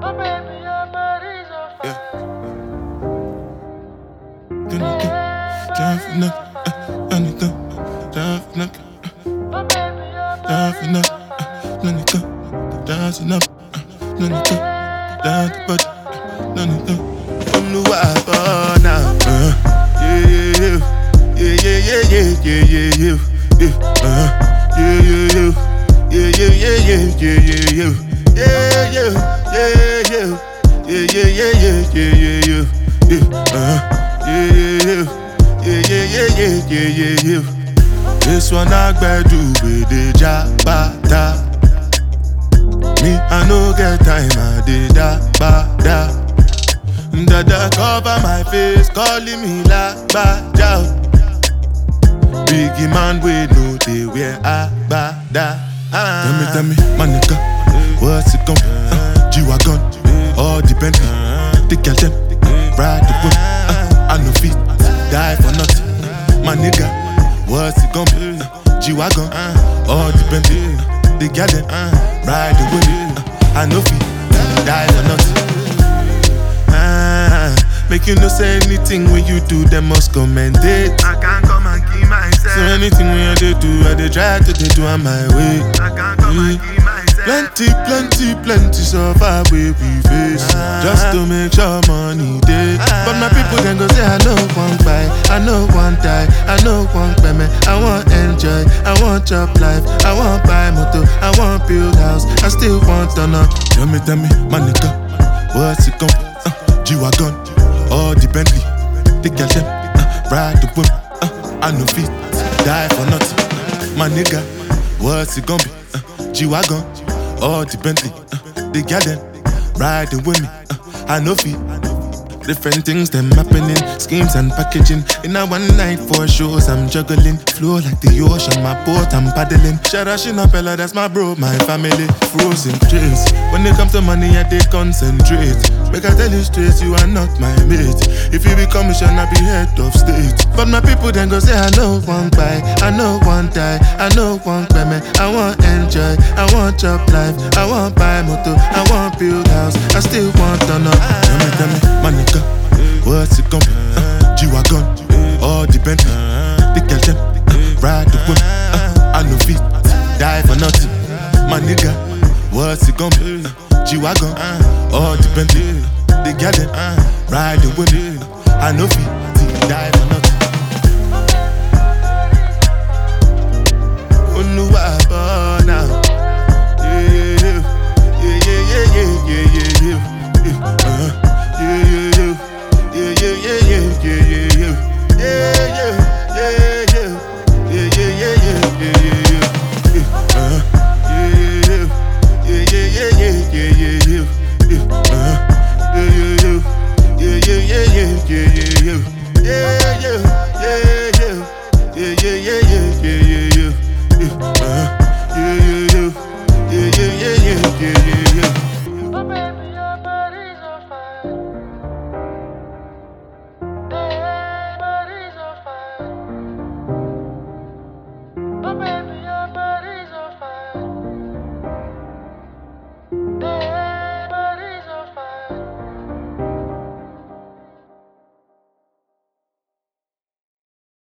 This one I do with the jabata. Me, I no get time, I did da. Dada cover my face, calling me la baja. Biggie man, we know they wear abada. Tell me, my nigga, what's it gon' be? G-Wagon, all the Bentley, the girl them, ride the whip. I no fit, die for nothing. My nigga, what's it gon' be? G-Wagon, all the Bentley, the girl them, ride the whip. I no fit, die for nothing. Make you no say anything when you do, they must commend it. I can't come and keep myself. So anything when I do, I try to do on my way. I can't come and keep myself. Plenty so far we face. Just to make sure money day. But my people then go say, I know one buy, I know one die, I know one payment. I want enjoy, I want job life, I want buy motor, I want build house, I still want to know. Tell me, my nigga, what's it gon' be? G-Wagon, all the Bentley, the girl them, ride the whip. I no fit, die for nothing. My nigga, what's it gon' be? G-Wagon, all the Bentley, the girl them, ride the whip. I no fit. Different things them happening, schemes and packaging. In a one night for shows I'm juggling. Flow like the ocean, my boat I'm paddling. Sharashina Pella, that's my bro, my family. Frozen dreams. When it comes to money, I they concentrate. Make I tell you straight, you are not my mate. If you be commission, I be head of state. But my people then go say, I know one buy, I know one die, I know one payment. I want enjoy, I want job life, I want buy motor, I want build house, I still want to know. Tell me, my nigga, what's it gon' be? G-Wagon, all the Bentley, the girl them, ride the whip. I no fit, die for nothing. My nigga, what's it gon' be? G-Wagon, all the Bentley, the girl them, ride the whip. I no fit, die for nothing. Oh no, now. Yeah.